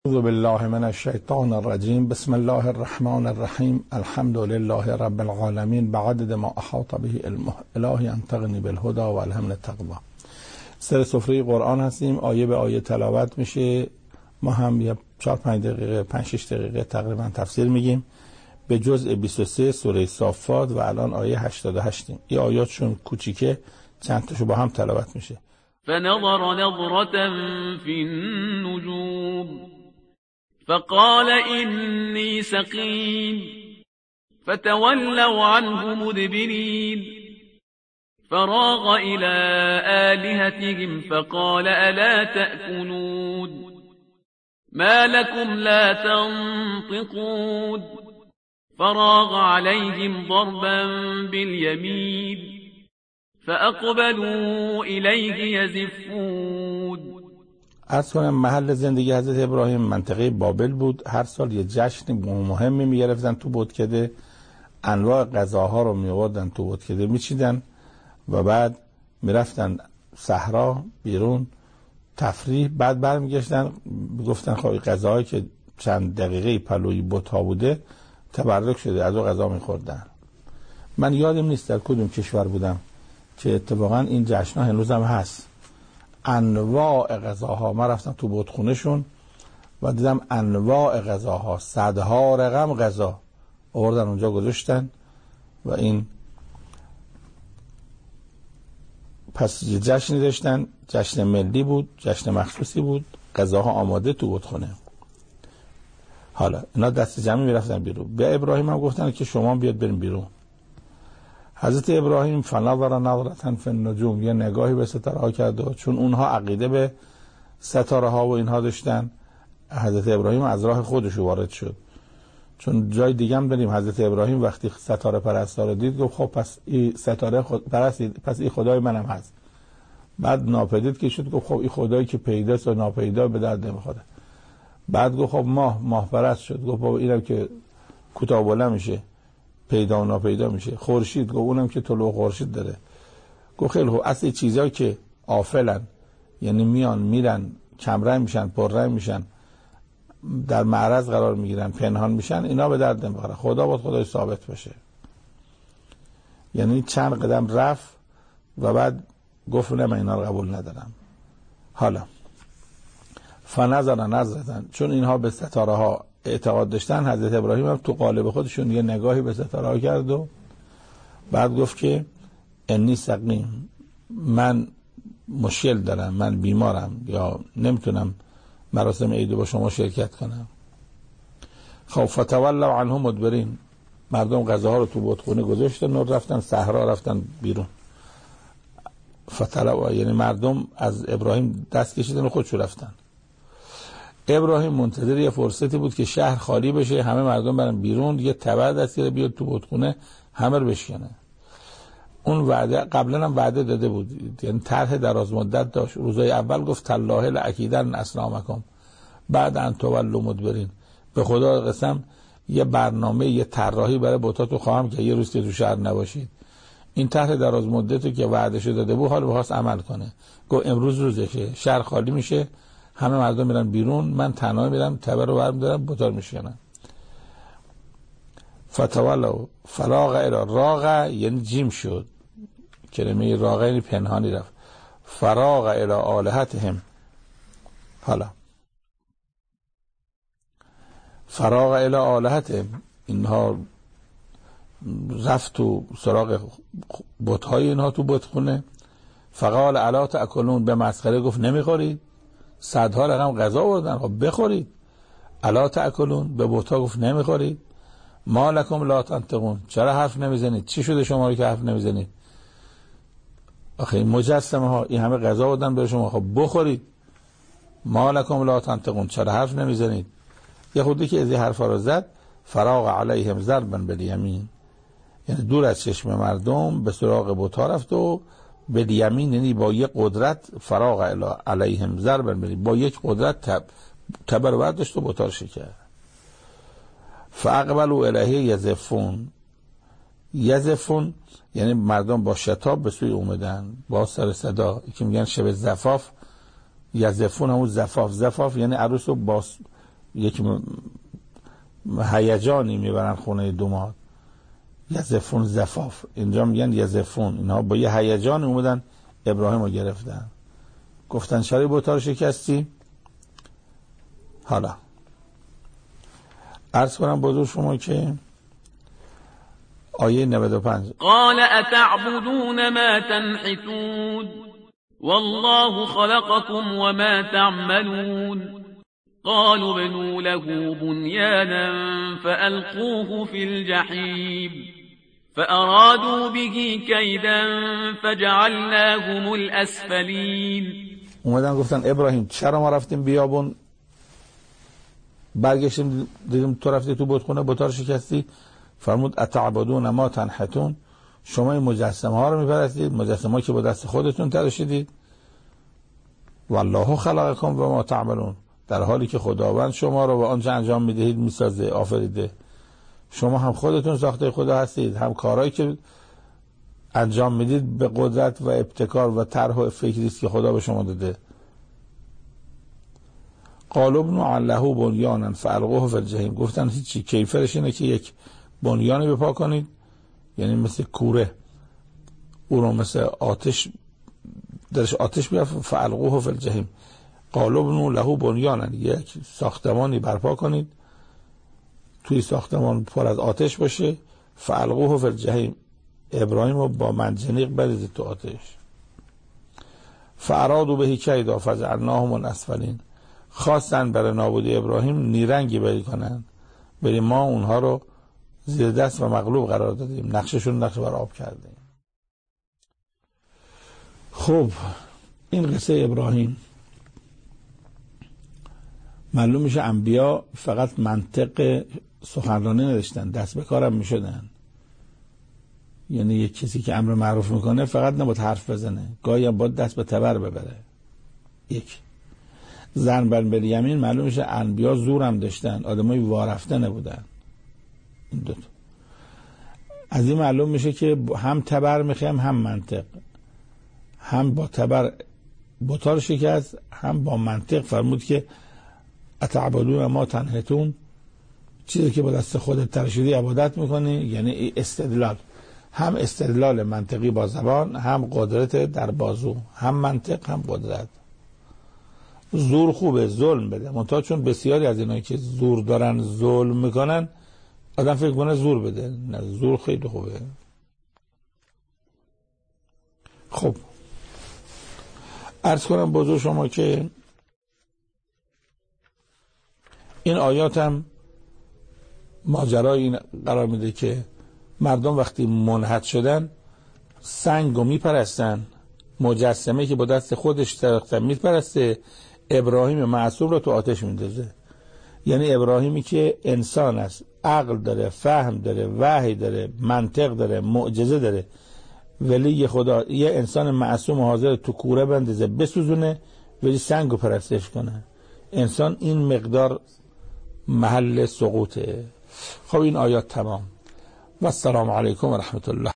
اعوذ بالله من الشیطان الرجیم. بسم الله الرحمن الرحیم. الحمد لله رب العالمین بعدد ما احاط به علمه. الهی انطقنی بالهدى و الهمنی التقوی. سر سفره قرآن هستیم، آیه به آیه تلاوت میشه. ما هم یه 4-5 دقیقه 5-6 دقیقه تقریبا تفسیر میگیم به جزء 23 سوره صافات و الان آیه 88 این آیاتشون کوچیکه، چند تاشو با هم تلاوت میشه. فنظر نظرة في النجوم فقال إني سقيم فتولوا عنه مدبرين فراغ إلى آلهتهم فقال ألا تأكلون ما لكم لا تنطقون فراغ عليهم ضربا باليمين فأقبلوا إليه يزفون. عرض کنم محل زندگی حضرت ابراهیم منطقه بابل بود. هر سال یه جشن مهمی میگرفتن تو بتکده، انواع غذاها رو میآوردن تو بتکده میچیدن و بعد میرفتن صحرا بیرون تفریح. بعد برمیگشتن میگفتن خب غذاهایی که چند دقیقه پلوی بت‌ها بوده تبرک شده، از اون غذا میخوردن. من یادم نیست در کدوم کشور بودم که اتفاقا این جشن‌ها هنوز هم هست. انواع غذاها، من رفتم تو بتخونه‌شون و دیدم انواع غذاها، صدها رقم غذا آوردن اونجا گذاشتن و این پس جشنی داشتن، جشن ملی بود، جشن مخصوصی بود، غذاها آماده تو بتخونه. حالا اینا دست جمعی میرفتن بیرون. به ابراهیم هم گفتن که شما بیاد بریم بیرون. حضرت ابراهیم فنظر نظرة فی النجوم، یه نگاهی به ستاره ها کرد، چون اونها عقیده به ستاره ها و اینها داشتن. حضرت ابراهیم از راه خودش وارد شد، چون جای دیگه هم داریم حضرت ابراهیم وقتی ستاره پرستا رو دید گفت خب پس این ستاره پس این خدای منم هست. بعد ناپدید که شد گفت خب این خدایی که پیداست و ناپیدا به درد نمیخوره. بعد گفت خب ماه پرست شد، گفت بابا اینم که کوتاه بلند میشه پیدا و ناپیدا میشه. خورشید گفت اونم که طلوع خورشید داره. گفت خیلی خوب، اصل چیزایی که آفلن، یعنی میان میرن کمرنگ میشن پررنگ میشن در معرض قرار میگیرن پنهان میشن، اینا به درد نمیخوره. خدا باید خدای ثابت باشه. یعنی چند قدم رفت و بعد گفت نه من اینا رو قبول ندارم. حالا فنظر نظرة، چون اینها به ستاره ها اعتقاد داشتن، حضرت ابراهیم هم تو قالب خودشون یه نگاهی به ستاره ها کرد و بعد گفت که انی سقیم، من مشکل دارم، من بیمارم یا نمیتونم مراسم عید با شما شرکت کنم. خب فتولوا عنه مدبرین، مردم غذاها رو تو بتخونه گذاشتن و رفتن صحرا، رفتن بیرون. فتولوا یعنی مردم از ابراهیم دست کشیدن و خودشون رفتن. ابراهیم منتظر یه فرصتی بود که شهر خالی بشه، همه مردم برن بیرون، یه تبع دستی رو بیاد تو بتخونه همه رو بشکنه. اون وعده قبلا هم وعده داده بود، یعنی طرح دراز مدت داشت. روزای اول گفت تالله لاکیدن اصنامکم بعد ان تولوا مدبرین، به خدا قسم یه برنامه، یه طراحی برای بتاتو خواهم که یه روز که تو شهر نباشید. این طرح دراز مدتی که وعدهش داده بود حال بخواست عمل کنه. گفت امروز روزشه، شهر خالی میشه، همه مردم میرن بیرون، من تنها میرم تبر رو برمی‌دارم بتا رو میشکنم. فتولوا فراغ الی، راغ یعنی جیم شد، کلمه راغ یعنی پنهانی رفت. فراغ الی آلهتهم، حالا فراغ الی آلهتهم، اینها رفت تو سراغ بت‌های اینها تو بتخونه. فقال الا تأکلون، به مسخره گفت نمیخورید؟ صدها رقم غذا آوردن، خب بخورید. الا تأکلون، به بت‌ها گفت نمیخورید. ما لکم لا تنطقون، چرا حرف نمیزنید؟ چی شده شما رو که حرف نمیزنید؟ آخه این مجسمه ها این همه غذا آوردن به شما، خب بخورید. ما لکم لا تنطقون، چرا حرف نمیزنید؟ یه خودی که از این حرفا رو زد، فراغ علیهم ضربا بالیمین، یعنی دور از چشم مردم به سراغ بت‌ها رفت و بالیمین یعنی با یک قدرت، فراغ علیهم ضربا بالیمین، با یک قدرت تبر برداشت و بت‌ها رو شکست. فاقبلوا الیه یزفون، یزفون یعنی مردم با شتاب به سوی اومدن، با سر صدا که میگن شب زفاف. یزفون همون زفاف، زفاف یعنی عروس رو با یک هیجانی میبرن خونه دوماد، یزفون زفاف، اینجا میگن یزفون. اینها با یه هیجان اومدن ابراهیم رو گرفتن، گفتن چرا بت‌ها رو شکستی؟ حالا عرض کنم بزرگ شما که آیه 95 قال اتعبدون ما تنحتون والله خلقكم وما تعملون قالوا بنوا له بنيانا فألقوه في الجحيم فأرادوا به كيدا فجعلناهم الأسفلين. اومدن گفتن ابراهیم چرا ما رفتیم بیابون، برگشتیم دیدیم تو رفتی تو بتخونه بت‌ها رو شکستی؟ فرمود اتعبدون ما تنحتون، شما این مجسمه ها رو میپرستید، مجسمه ها که با دست خودتون تراشیدید. والله خلقکم و ما تعملون، در حالی که خداوند شما رو و آنچه انجام میدهید میسازه، آفریده. شما هم خودتون ساخته خدا هستید، هم کارهایی که انجام میدید به قدرت و ابتکار و طرح و فکری است که خدا به شما داده. قالوا ابنوا له بنیانا فالقوه فی الجحیم، گفتن هیچی، کیفرش اینه که یک بنیانی بپا کنید، یعنی مثل کوره او رو مثل آتش درش آتش بیافت، فالقوه فی الجحیم. قالوا ابنوا له بنیانا، یک ساختمانی برپا کنید، توی ساختمان پر از آتش باشه، فالقوه فی الجحیم، ابراهیم رو با منجنیق بریزید تو آتش. فارادوا به کیدا فجعلناهم الاسفلین، خواستن برای نابودی ابراهیم نیرنگی بری کنن، برای ما اونها رو زیر دست و مغلوب قرار دادیم، نقششون نقش بر آب کردیم. خب این قصه ابراهیم معلوم میشه انبیا فقط منطق سخنرانی نداشتن، دست به کارم میشدن. یعنی یک کسی که امر معروف میکنه فقط نباید حرف بزنه، گاهی هم باید دست به تبر ببره. یک زن بن الیمین معلوم میشه انبیا زور هم داشتن، آدمای وارفته نبودن. این دوتا از این معلوم میشه که هم تبر میخوایم هم منطق، هم با تبر بتار شکست، هم با منطق فرمود که اتعبدون ما تنحتون، چیزی که با دست خودت تراشیدی عبادت میکنی. یعنی استدلال، هم استدلال منطقی با زبان، هم قدرت در بازو، هم منطق هم قدرت. زور خوبه، ظلم بده، منتها چون بسیاری از اینایی که زور دارن ظلم میکنن، آدم فکر کنه زور بده. نه، زور خیلی خوبه. خب عرض کنم بزرگ شما که این آیات هم ماجرای این قرار میده که مردم وقتی منحت شدن سنگ رو میپرستن، مجسمه که با دست خودش ساختن میپرسته، ابراهیم معصوم رو تو آتش میندازه. یعنی ابراهیمی که انسان است، عقل داره، فهم داره، وحی داره، منطق داره، معجزه داره، ولی خدا یه انسان معصوم حاضر تو کوره بندازه بسوزونه ولی سنگ رو پرستش کنه. انسان این مقدار محل سقوطه. خب این آیات تمام و السلام علیکم و رحمت الله.